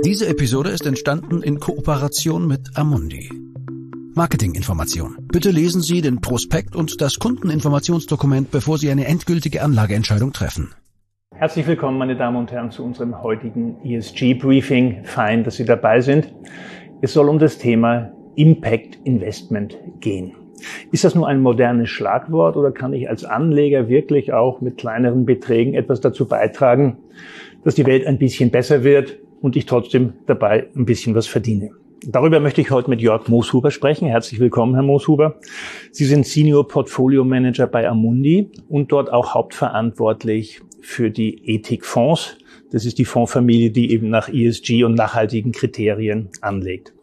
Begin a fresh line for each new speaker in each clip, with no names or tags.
Diese Episode ist entstanden in Kooperation mit Amundi. Marketinginformation. Bitte lesen Sie den Prospekt und das Kundeninformationsdokument, bevor Sie eine endgültige Anlageentscheidung treffen.
Herzlich willkommen, meine Damen und Herren, zu unserem heutigen ESG-Briefing. Fein, dass Sie dabei sind. Es soll um das Thema Impact Investment gehen. Ist das nur ein modernes Schlagwort oder kann ich als Anleger wirklich auch mit kleineren Beträgen etwas dazu beitragen, dass die Welt ein bisschen besser wird und ich trotzdem dabei ein bisschen was verdiene? Darüber möchte ich heute mit Jörg Mooshuber sprechen. Herzlich willkommen, Herr Mooshuber. Sie sind Senior Portfolio Manager bei Amundi und dort auch hauptverantwortlich für die Ethikfonds. Das ist die Fondsfamilie, die eben nach ESG und nachhaltigen Kriterien anlegt.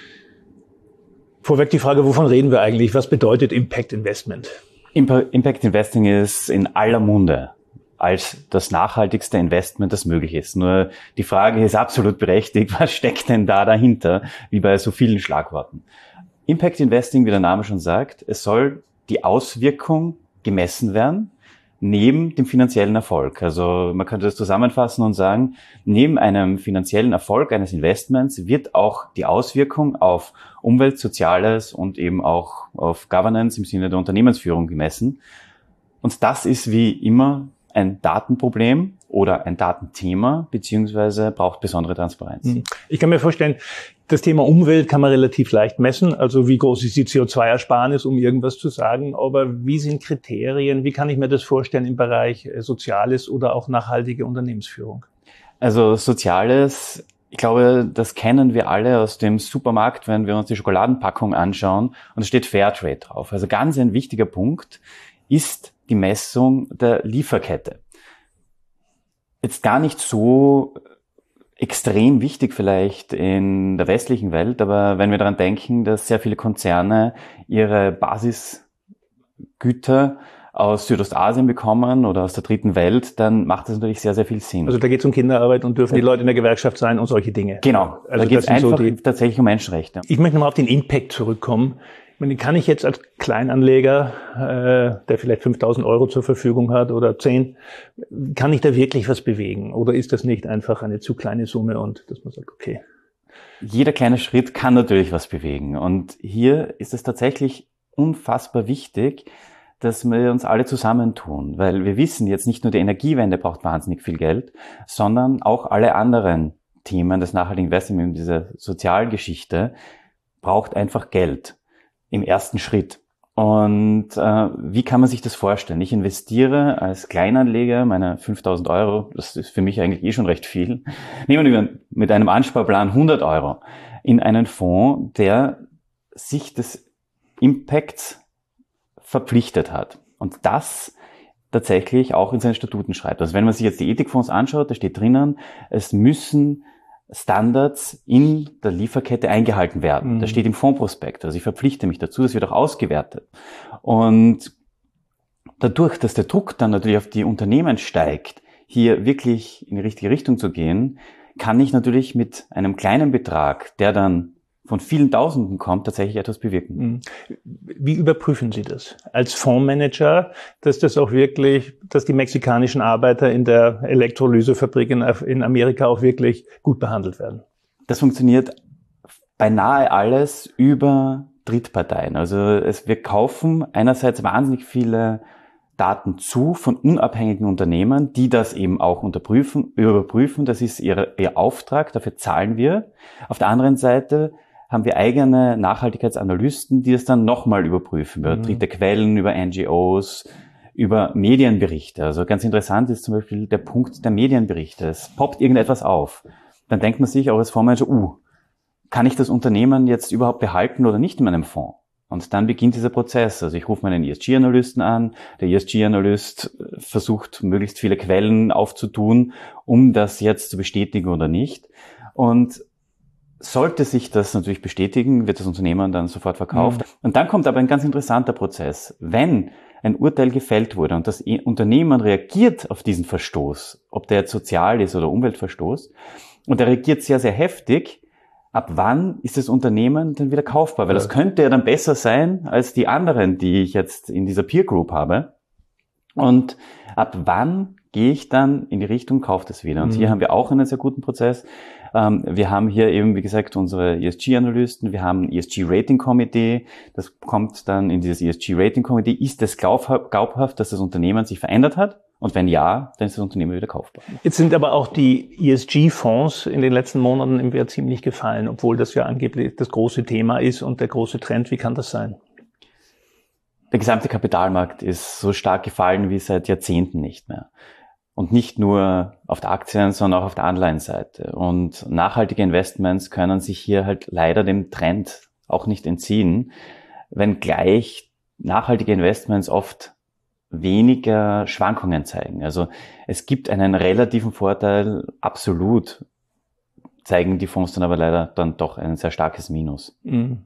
Vorweg die Frage, wovon reden wir eigentlich? Was bedeutet Impact Investment?
Impact Investing ist in aller Munde als das nachhaltigste Investment, das möglich ist. Nur die Frage ist absolut berechtigt, was steckt denn da dahinter, wie bei so vielen Schlagworten. Impact Investing, wie der Name schon sagt, es soll die Auswirkung gemessen werden, neben dem finanziellen Erfolg. Also man könnte das zusammenfassen und sagen, neben einem finanziellen Erfolg eines Investments wird auch die Auswirkung auf Umwelt, Soziales und eben auch auf Governance im Sinne der Unternehmensführung gemessen. Und das ist wie immer ein Datenproblem oder ein Datenthema, beziehungsweise braucht besondere Transparenz.
Ich kann mir vorstellen, das Thema Umwelt kann man relativ leicht messen. Also wie groß ist die CO2-Ersparnis, um irgendwas zu sagen. Aber wie sind Kriterien? Wie kann ich mir das vorstellen im Bereich Soziales oder auch nachhaltige Unternehmensführung?
Also Soziales, ich glaube, das kennen wir alle aus dem Supermarkt, wenn wir uns die Schokoladenpackung anschauen und es steht Fairtrade drauf. Also ganz ein wichtiger Punkt ist die Messung der Lieferkette. Jetzt gar nicht so extrem wichtig vielleicht in der westlichen Welt, aber wenn wir daran denken, dass sehr viele Konzerne ihre Basisgüter aus Südostasien bekommen oder aus der dritten Welt, dann macht das natürlich sehr, sehr viel Sinn.
Also da geht es um Kinderarbeit und dürfen die Leute in der Gewerkschaft sein und solche Dinge.
Genau,
also
da geht es einfach tatsächlich um Menschenrechte.
Ich möchte nochmal auf den Impact zurückkommen. Ich meine, kann ich jetzt als Kleinanleger, der vielleicht 5.000 Euro zur Verfügung hat oder 10, kann ich da wirklich was bewegen? Oder ist das nicht einfach eine zu kleine Summe und dass man sagt, okay.
Jeder kleine Schritt kann natürlich was bewegen. Und hier ist es tatsächlich unfassbar wichtig, dass wir uns alle zusammentun. Weil wir wissen jetzt nicht nur die Energiewende braucht wahnsinnig viel Geld, sondern auch alle anderen Themen des nachhaltigen Investments, dieser Sozialgeschichte, braucht einfach Geld. Im ersten Schritt. Und wie kann man sich das vorstellen? Ich investiere als Kleinanleger meine 5.000 Euro, das ist für mich eigentlich schon recht viel, nehmen wir mit einem Ansparplan 100 Euro in einen Fonds, der sich des Impacts verpflichtet hat. Und das tatsächlich auch in seinen Statuten schreibt. Also wenn man sich jetzt die Ethikfonds anschaut, da steht drinnen, es müssen Standards in der Lieferkette eingehalten werden. Das steht im Fondsprospekt. Also ich verpflichte mich dazu, das wird auch ausgewertet. Und dadurch, dass der Druck dann natürlich auf die Unternehmen steigt, hier wirklich in die richtige Richtung zu gehen, kann ich natürlich mit einem kleinen Betrag, der dann von vielen Tausenden kommt, tatsächlich etwas bewirken.
Wie überprüfen Sie das als Fondsmanager, dass das auch wirklich, dass die mexikanischen Arbeiter in der Elektrolysefabrik in Amerika auch wirklich gut behandelt werden?
Das funktioniert beinahe alles über Drittparteien. Also wir kaufen einerseits wahnsinnig viele Daten zu von unabhängigen Unternehmen, die das eben auch überprüfen. Das ist ihr Auftrag, dafür zahlen wir. Auf der anderen Seite haben wir eigene Nachhaltigkeitsanalysten, die es dann nochmal überprüfen, über dritte Quellen, über NGOs, über Medienberichte. Also ganz interessant ist zum Beispiel der Punkt der Medienberichte. Es poppt irgendetwas auf. Dann denkt man sich auch als Fondsmanager, kann ich das Unternehmen jetzt überhaupt behalten oder nicht in meinem Fonds? Und dann beginnt dieser Prozess. Also ich rufe meinen ESG-Analysten an. Der ESG-Analyst versucht, möglichst viele Quellen aufzutun, um das jetzt zu bestätigen oder nicht. Und sollte sich das natürlich bestätigen, wird das Unternehmen dann sofort verkauft. Und dann kommt aber ein ganz interessanter Prozess. Wenn ein Urteil gefällt wurde und das Unternehmen reagiert auf diesen Verstoß, ob der jetzt sozial ist oder Umweltverstoß, und er reagiert sehr, sehr heftig, ab wann ist das Unternehmen dann wieder kaufbar? Weil das könnte ja dann besser sein als die anderen, die ich jetzt in dieser Peer Group habe. Und ab wann gehe ich dann in die Richtung, kaufe das wieder. Und hier haben wir auch einen sehr guten Prozess. Wir haben hier eben, wie gesagt, unsere ESG-Analysten, wir haben ein ESG-Rating-Komitee, das kommt dann in dieses ESG-Rating-Komitee. Ist es glaubhaft, dass das Unternehmen sich verändert hat? Und wenn ja, dann ist das Unternehmen wieder kaufbar.
Jetzt sind aber auch die ESG-Fonds in den letzten Monaten im Wert ziemlich gefallen, obwohl das ja angeblich das große Thema ist und der große Trend. Wie kann das sein?
Der gesamte Kapitalmarkt ist so stark gefallen wie seit Jahrzehnten nicht mehr. Und nicht nur auf der Aktien, sondern auch auf der Anleihenseite. Und nachhaltige Investments können sich hier halt leider dem Trend auch nicht entziehen, wenngleich nachhaltige Investments oft weniger Schwankungen zeigen. Also es gibt einen relativen Vorteil, absolut zeigen die Fonds dann aber leider dann doch ein sehr starkes Minus.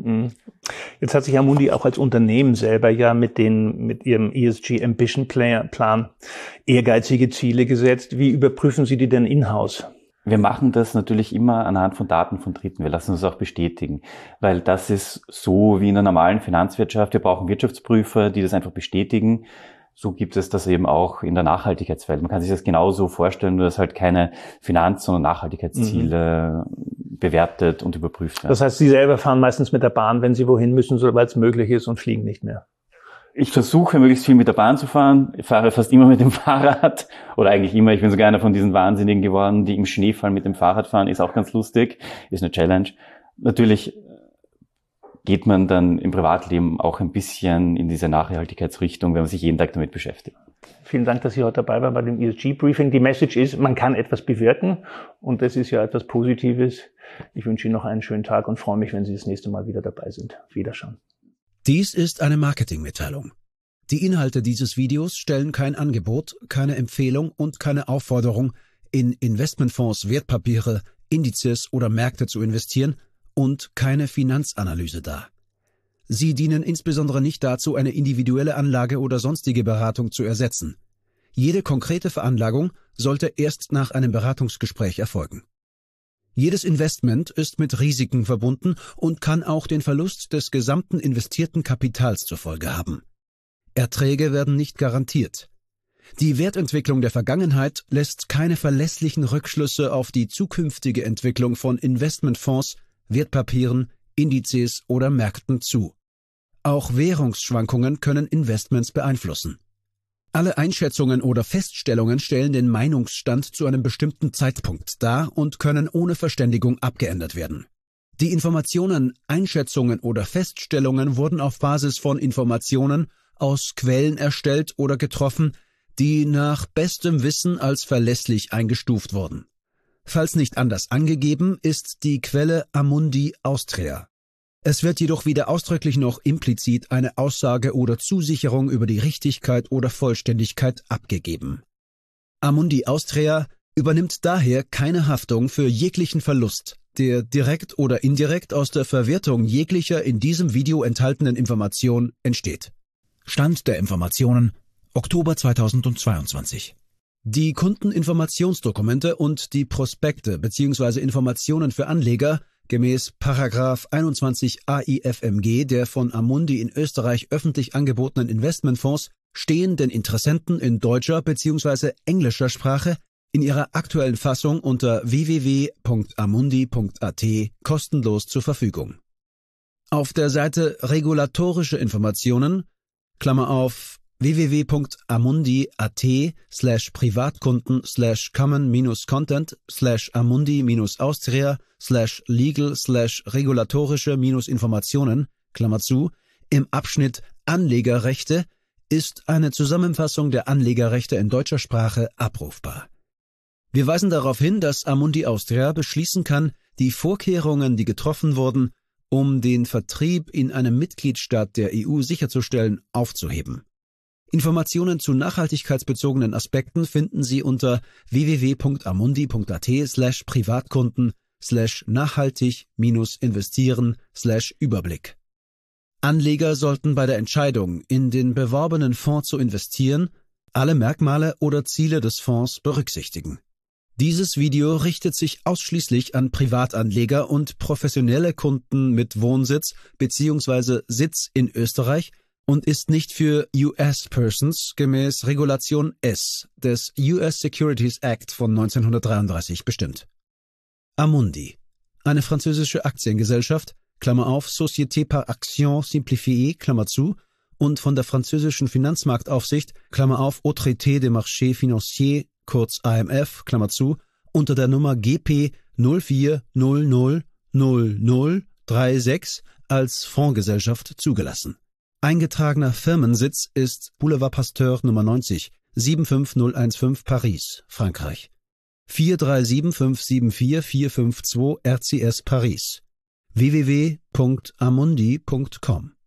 Jetzt hat sich Amundi auch als Unternehmen selber ja mit ihrem ESG Ambition Plan ehrgeizige Ziele gesetzt. Wie überprüfen Sie die denn in-house?
Wir machen das natürlich immer anhand von Daten von Dritten. Wir lassen uns auch bestätigen, weil das ist so wie in der normalen Finanzwirtschaft. Wir brauchen Wirtschaftsprüfer, die das einfach bestätigen. So gibt es das eben auch in der Nachhaltigkeitswelt. Man kann sich das genauso vorstellen, nur dass halt keine Finanz-, sondern Nachhaltigkeitsziele bewertet und überprüft werden.
Das heißt, Sie selber fahren meistens mit der Bahn, wenn Sie wohin müssen, soweit es möglich ist, und fliegen nicht mehr.
Ich versuche, möglichst viel mit der Bahn zu fahren. Ich fahre fast immer mit dem Fahrrad. Oder eigentlich immer. Ich bin sogar einer von diesen Wahnsinnigen geworden, die im Schneefall mit dem Fahrrad fahren. Ist auch ganz lustig. Ist eine Challenge. Natürlich geht man dann im Privatleben auch ein bisschen in diese Nachhaltigkeitsrichtung, wenn man sich jeden Tag damit beschäftigt.
Vielen Dank, dass Sie heute dabei waren bei dem ESG-Briefing. Die Message ist, man kann etwas bewirken und das ist ja etwas Positives. Ich wünsche Ihnen noch einen schönen Tag und freue mich, wenn Sie das nächste Mal wieder dabei sind. Auf Wiederschauen.
Dies ist eine Marketingmitteilung. Die Inhalte dieses Videos stellen kein Angebot, keine Empfehlung und keine Aufforderung, in Investmentfonds, Wertpapiere, Indizes oder Märkte zu investieren und keine Finanzanalyse dar. Sie dienen insbesondere nicht dazu, eine individuelle Anlage oder sonstige Beratung zu ersetzen. Jede konkrete Veranlagung sollte erst nach einem Beratungsgespräch erfolgen. Jedes Investment ist mit Risiken verbunden und kann auch den Verlust des gesamten investierten Kapitals zur Folge haben. Erträge werden nicht garantiert. Die Wertentwicklung der Vergangenheit lässt keine verlässlichen Rückschlüsse auf die zukünftige Entwicklung von Investmentfonds, Wertpapieren, Indizes oder Märkten zu. Auch Währungsschwankungen können Investments beeinflussen. Alle Einschätzungen oder Feststellungen stellen den Meinungsstand zu einem bestimmten Zeitpunkt dar und können ohne Verständigung abgeändert werden. Die Informationen, Einschätzungen oder Feststellungen wurden auf Basis von Informationen aus Quellen erstellt oder getroffen, die nach bestem Wissen als verlässlich eingestuft wurden. Falls nicht anders angegeben, ist die Quelle Amundi Austria. Es wird jedoch weder ausdrücklich noch implizit eine Aussage oder Zusicherung über die Richtigkeit oder Vollständigkeit abgegeben. Amundi Austria übernimmt daher keine Haftung für jeglichen Verlust, der direkt oder indirekt aus der Verwertung jeglicher in diesem Video enthaltenen Information entsteht. Stand der Informationen: Oktober 2022. Die Kundeninformationsdokumente und die Prospekte bzw. Informationen für Anleger gemäß § 21 AIFMG der von Amundi in Österreich öffentlich angebotenen Investmentfonds stehen den Interessenten in deutscher bzw. englischer Sprache in ihrer aktuellen Fassung unter www.amundi.at kostenlos zur Verfügung. Auf der Seite Regulatorische Informationen (www.amundi.at/privatkunden/common-content/amundi-austria/legal/regulatorische-informationen) im Abschnitt Anlegerrechte ist eine Zusammenfassung der Anlegerrechte in deutscher Sprache abrufbar. Wir weisen darauf hin, dass Amundi Austria beschließen kann, die Vorkehrungen, die getroffen wurden, um den Vertrieb in einem Mitgliedstaat der EU sicherzustellen, aufzuheben. Informationen zu nachhaltigkeitsbezogenen Aspekten finden Sie unter www.amundi.at/privatkunden/nachhaltig-investieren/Überblick. Anleger sollten bei der Entscheidung, in den beworbenen Fonds zu investieren, alle Merkmale oder Ziele des Fonds berücksichtigen. Dieses Video richtet sich ausschließlich an Privatanleger und professionelle Kunden mit Wohnsitz bzw. Sitz in Österreich und ist nicht für US Persons gemäß Regulation S des US Securities Act von 1933 bestimmt. Amundi, eine französische Aktiengesellschaft, Klammer auf, Société par Action Simplifiée, Klammer zu, und von der französischen Finanzmarktaufsicht, Klammer auf, Autorité des Marchés Financiers, kurz AMF, Klammer zu, unter der Nummer GP 04000036 als Fondsgesellschaft zugelassen. Eingetragener Firmensitz ist Boulevard Pasteur Nummer 90, 75015 Paris, Frankreich. 437574452 RCS Paris. www.amundi.com